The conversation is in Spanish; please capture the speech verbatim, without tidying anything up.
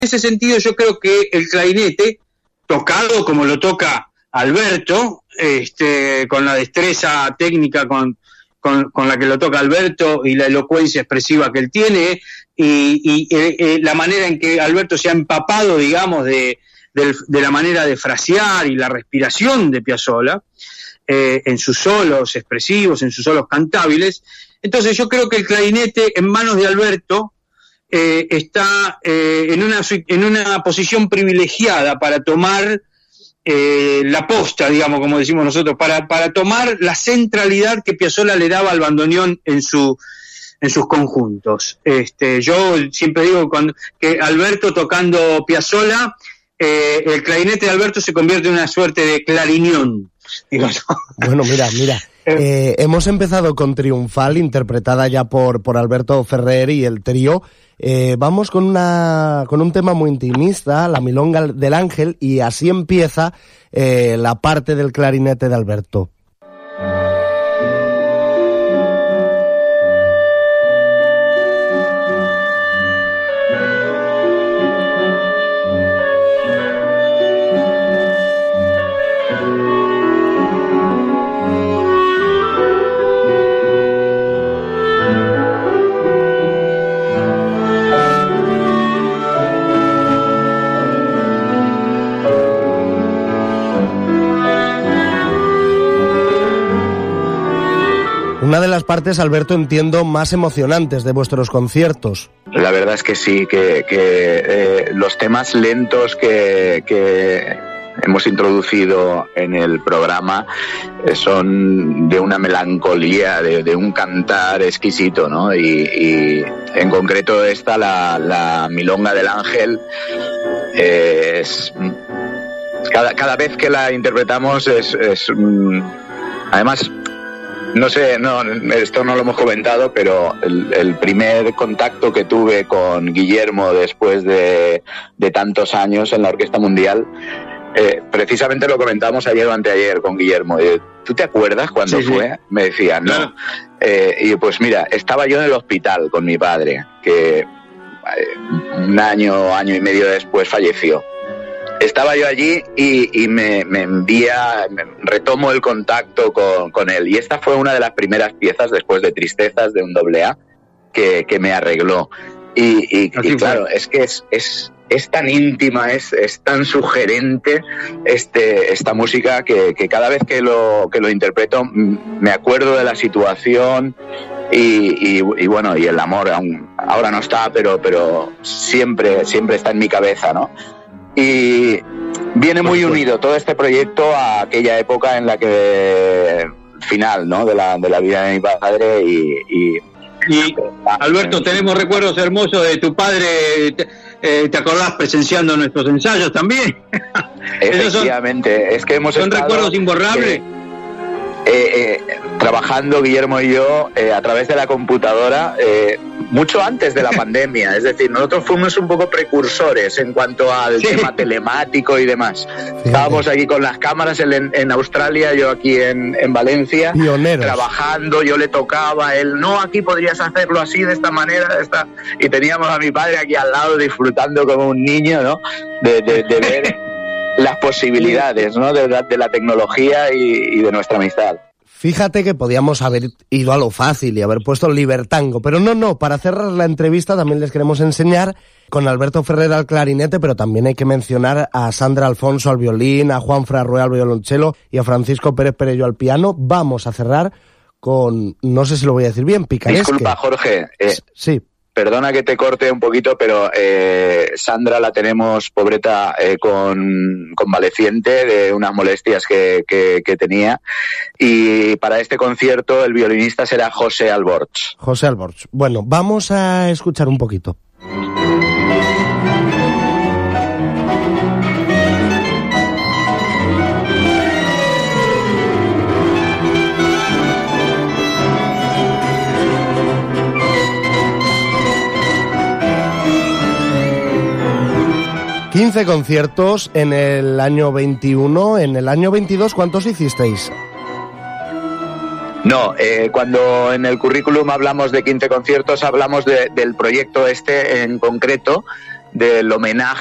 ese sentido yo creo que el clarinete, tocado como lo toca Alberto, este, con la destreza técnica con, con, con la que lo toca Alberto y la elocuencia expresiva que él tiene, y, y eh, la manera en que Alberto se ha empapado, digamos, de, de, de la manera de frasear y la respiración de Piazzolla, eh, en sus solos expresivos, en sus solos cantables. Entonces yo creo que el clarinete en manos de Alberto eh, está eh, en, una, en una posición privilegiada para tomar eh, la posta, digamos, como decimos nosotros, para, para tomar la centralidad que Piazzolla le daba al bandoneón en su en sus conjuntos. Este, yo siempre digo cuando, que Alberto tocando Piazzolla, eh, el clarinete de Alberto se convierte en una suerte de clariñón. Digo, ¿no? Bueno, mira, mira. Eh, hemos empezado con Triunfal, interpretada ya por, por Alberto Ferrer y el trío. Eh, vamos con una con un tema muy intimista, la Milonga del Ángel, y así empieza eh, la parte del clarinete de Alberto. Una de las partes, Alberto, entiendo, más emocionantes de vuestros conciertos. La verdad es que sí, que, que eh, los temas lentos que, que hemos introducido en el programa eh, son de una melancolía, de, de un cantar exquisito, ¿no? Y, y en concreto esta, la, la Milonga del Ángel, eh, es, cada, cada vez que la interpretamos es, es además... No sé, no, esto no lo hemos comentado, pero el, el primer contacto que tuve con Guillermo después de, de tantos años en la Orquesta Mundial, eh, precisamente lo comentamos ayer o anteayer con Guillermo. Eh, ¿Tú te acuerdas cuándo sí, fue? Sí. Me decía, no. Claro. Eh, y pues mira, estaba yo en el hospital con mi padre, que eh, un año, año y medio después falleció. Estaba yo allí y, y me, me envía, me retomo el contacto con, con él. Y esta fue una de las primeras piezas, después de Tristezas, de un doble A, que, que me arregló. Y, y, y claro, es que es, es, es tan íntima, es, es tan sugerente este, esta música que, que cada vez que lo, que lo interpreto me acuerdo de la situación y, y, y bueno, y el amor aún, ahora no está, pero, pero siempre, siempre está en mi cabeza, ¿no? Y viene muy unido todo este proyecto a aquella época en la que final, ¿no? de la de la vida de mi padre y, y, y Alberto, tenemos recuerdos hermosos de tu padre. Te, eh, ¿te acordás presenciando nuestros ensayos también? Efectivamente, son, es que hemos son estado, recuerdos imborrables. Eh, eh, eh, trabajando Guillermo y yo eh, a través de la computadora eh, mucho antes de la pandemia, es decir, nosotros fuimos un poco precursores en cuanto al sí. tema telemático y demás. Fíjate. Estábamos aquí con las cámaras en, en Australia, yo aquí en, en Valencia, pioneros, trabajando, yo le tocaba, él, no, aquí podrías hacerlo así, de esta manera, de esta... y teníamos a mi padre aquí al lado disfrutando como un niño, ¿no? De, de, de ver las posibilidades, ¿no? de, de la tecnología y, y de nuestra amistad. Fíjate que podíamos haber ido a lo fácil y haber puesto Libertango, pero no, no, para cerrar la entrevista también les queremos enseñar con Alberto Ferrer al clarinete, pero también hay que mencionar a Sandra Alfonso al violín, a Juan Frarrué al violonchelo y a Francisco Pérez Perello al piano. Vamos a cerrar con, no sé si lo voy a decir bien, Picaresque. Disculpa, Jorge. Eh, sí. Perdona que te corte un poquito, pero eh, Sandra la tenemos, pobreta, eh, con convaleciente de unas molestias que, que, que tenía. Y para este concierto el violinista será José Alborch. José Alborch. Bueno, vamos a escuchar un poquito. quince conciertos en el año veintiuno, en el año veintidós, ¿cuántos hicisteis? No, eh, cuando en el currículum hablamos de quince conciertos, hablamos de, del proyecto este en concreto, del homenaje